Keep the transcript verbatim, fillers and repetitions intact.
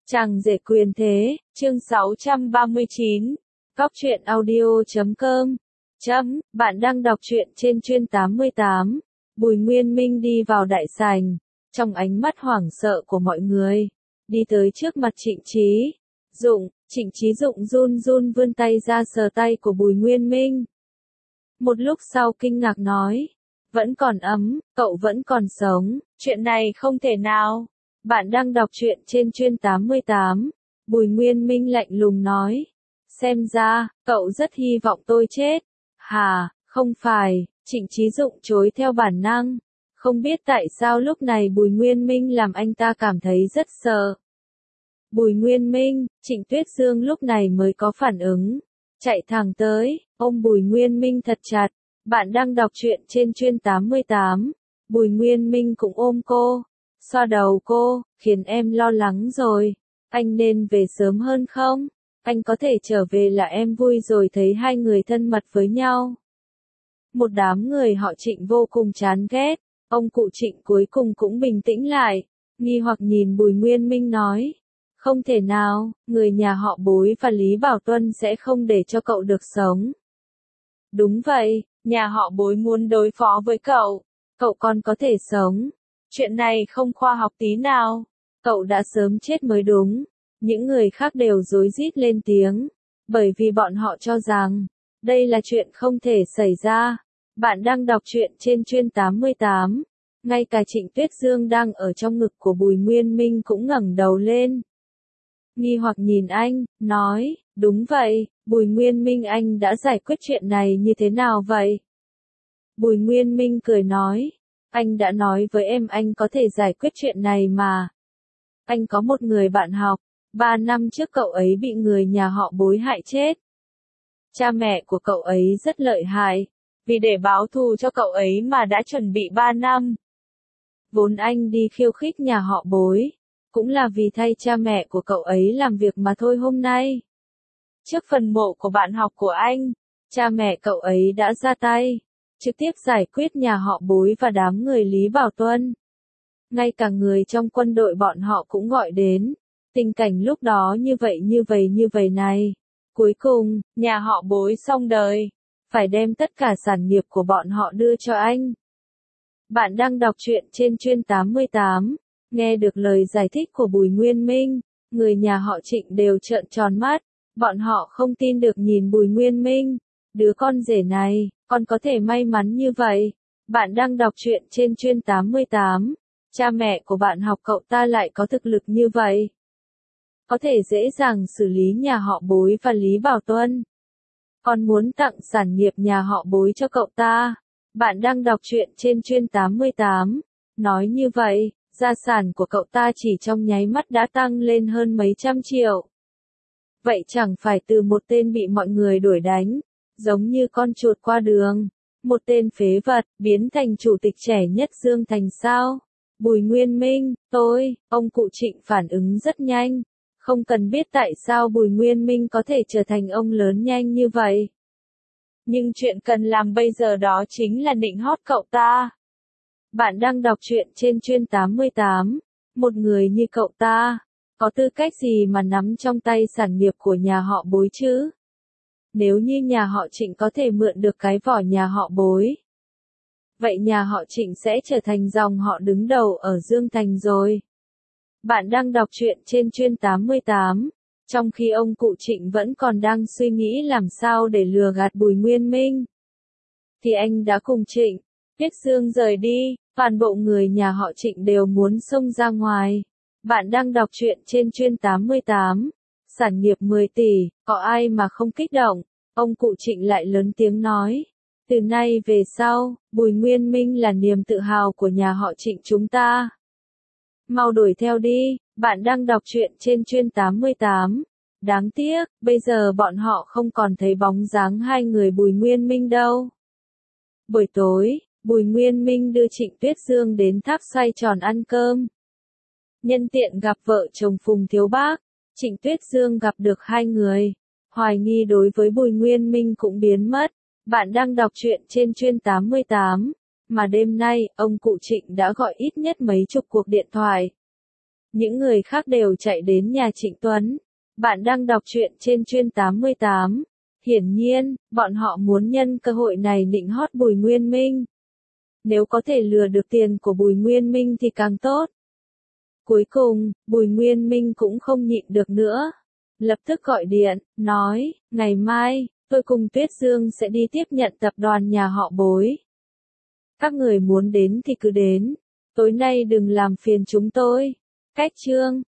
Chàng rể quyền thế, chương sáu trăm ba mươi chín, góc truyện audio chấm com. Chấm, bạn đang đọc truyện trên chuyên tám mươi tám. Bùi Nguyên Minh đi vào đại sảnh, trong ánh mắt hoảng sợ của mọi người, đi tới trước mặt Trịnh Chí Dụng. Trịnh Chí Dụng run run vươn tay ra sờ tay của Bùi Nguyên Minh. Một lúc sau kinh ngạc nói, vẫn còn ấm, cậu vẫn còn sống, chuyện này không thể nào. Bạn đang đọc truyện trên chuyên tám mươi tám. Bùi Nguyên Minh lạnh lùng nói, xem ra, cậu rất hy vọng tôi chết. Hà, không phải, Trịnh Chí Dụng chối theo bản năng. Không biết tại sao lúc này Bùi Nguyên Minh làm anh ta cảm thấy rất sợ. Bùi Nguyên Minh, Trịnh Tuyết Dương lúc này mới có phản ứng. Chạy thẳng tới, ôm Bùi Nguyên Minh thật chặt. Bạn đang đọc truyện trên chuyên tám mươi tám. Bùi Nguyên Minh cũng ôm cô, xoa đầu cô, khiến em lo lắng rồi. Anh nên về sớm hơn không? Anh có thể trở về là em vui rồi thấy hai người thân mật với nhau. Một đám người họ Trịnh vô cùng chán ghét. Ông cụ Trịnh cuối cùng cũng bình tĩnh lại, nghi hoặc nhìn Bùi Nguyên Minh nói, không thể nào, người nhà họ Bối và Lý Bảo Tuân sẽ không để cho cậu được sống. Đúng vậy, nhà họ Bối muốn đối phó với cậu, cậu còn có thể sống. Chuyện này không khoa học tí nào, cậu đã sớm chết mới đúng. Những người khác đều rối rít lên tiếng, bởi vì bọn họ cho rằng, đây là chuyện không thể xảy ra. Bạn đang đọc truyện trên chuyên tám mươi tám, ngay cả Trịnh Tuyết Dương đang ở trong ngực của Bùi Nguyên Minh cũng ngẩng đầu lên. Nghi hoặc nhìn anh, nói, đúng vậy, Bùi Nguyên Minh anh đã giải quyết chuyện này như thế nào vậy? Bùi Nguyên Minh cười nói, anh đã nói với em anh có thể giải quyết chuyện này mà. Anh có một người bạn học, ba năm trước cậu ấy bị người nhà họ Bối hại chết. Cha mẹ của cậu ấy rất lợi hại, vì để báo thù cho cậu ấy mà đã chuẩn bị ba năm. Vốn anh đi khiêu khích nhà họ Bối, cũng là vì thay cha mẹ của cậu ấy làm việc mà thôi hôm nay. Trước phần mộ của bạn học của anh, cha mẹ cậu ấy đã ra tay, trực tiếp giải quyết nhà họ Bối và đám người Lý Bảo Tuân. Ngay cả người trong quân đội bọn họ cũng gọi đến. Tình cảnh lúc đó như vậy như vậy như vậy này. Cuối cùng, nhà họ Bối xong đời. Phải đem tất cả sản nghiệp của bọn họ đưa cho anh. Bạn đang đọc truyện trên chuyên tám mươi tám. Nghe được lời giải thích của Bùi Nguyên Minh, người nhà họ Trịnh đều trợn tròn mắt. Bọn họ không tin được nhìn Bùi Nguyên Minh. Đứa con rể này, còn có thể may mắn như vậy. Bạn đang đọc truyện trên chuyên tám mươi tám. Cha mẹ của bạn học cậu ta lại có thực lực như vậy. Có thể dễ dàng xử lý nhà họ Bối và Lý Bảo Tuân. Còn muốn tặng sản nghiệp nhà họ Bối cho cậu ta. Bạn đang đọc truyện trên chuyên tám mươi tám. Nói như vậy, gia sản của cậu ta chỉ trong nháy mắt đã tăng lên hơn mấy trăm triệu. Vậy chẳng phải từ một tên bị mọi người đuổi đánh, giống như con chuột qua đường, một tên phế vật, biến thành chủ tịch trẻ nhất Dương Thành sao? Bùi Nguyên Minh, tôi, ông cụ Trịnh phản ứng rất nhanh. Không cần biết tại sao Bùi Nguyên Minh có thể trở thành ông lớn nhanh như vậy. Nhưng chuyện cần làm bây giờ đó chính là nịnh hót cậu ta. Bạn đang đọc truyện trên chuyên tám mươi tám. Một người như cậu ta, có tư cách gì mà nắm trong tay sản nghiệp của nhà họ Bối chứ? Nếu như nhà họ Trịnh có thể mượn được cái vỏ nhà họ Bối, vậy nhà họ Trịnh sẽ trở thành dòng họ đứng đầu ở Dương Thành rồi. Bạn đang đọc truyện trên chuyên tám mươi tám, trong khi ông cụ Trịnh vẫn còn đang suy nghĩ làm sao để lừa gạt Bùi Nguyên Minh. Thì anh đã cùng Trịnh Tuyết Dương rời đi, toàn bộ người nhà họ Trịnh đều muốn xông ra ngoài. Bạn đang đọc truyện trên chuyên tám mươi tám, sản nghiệp mười tỷ, có ai mà không kích động, ông cụ Trịnh lại lớn tiếng nói. Từ nay về sau, Bùi Nguyên Minh là niềm tự hào của nhà họ Trịnh chúng ta. Mau đuổi theo đi, bạn đang đọc truyện trên chuyên tám mươi tám. Đáng tiếc, bây giờ bọn họ không còn thấy bóng dáng hai người Bùi Nguyên Minh đâu. Buổi tối, Bùi Nguyên Minh đưa Trịnh Tuyết Dương đến tháp xoay tròn ăn cơm. Nhân tiện gặp vợ chồng Phùng Thiếu Bác, Trịnh Tuyết Dương gặp được hai người. Hoài nghi đối với Bùi Nguyên Minh cũng biến mất. Bạn đang đọc truyện trên chuyên tám mươi tám. Mà đêm nay, ông cụ Trịnh đã gọi ít nhất mấy chục cuộc điện thoại. Những người khác đều chạy đến nhà Trịnh Tuấn. Bạn đang đọc truyện trên chuyên tám mươi tám. Hiển nhiên, bọn họ muốn nhân cơ hội này nịnh hót Bùi Nguyên Minh. Nếu có thể lừa được tiền của Bùi Nguyên Minh thì càng tốt. Cuối cùng, Bùi Nguyên Minh cũng không nhịn được nữa. Lập tức gọi điện, nói, ngày mai, tôi cùng Tuyết Dương sẽ đi tiếp nhận tập đoàn nhà họ Bối. Các người muốn đến thì cứ đến, tối nay đừng làm phiền chúng tôi. Cách chương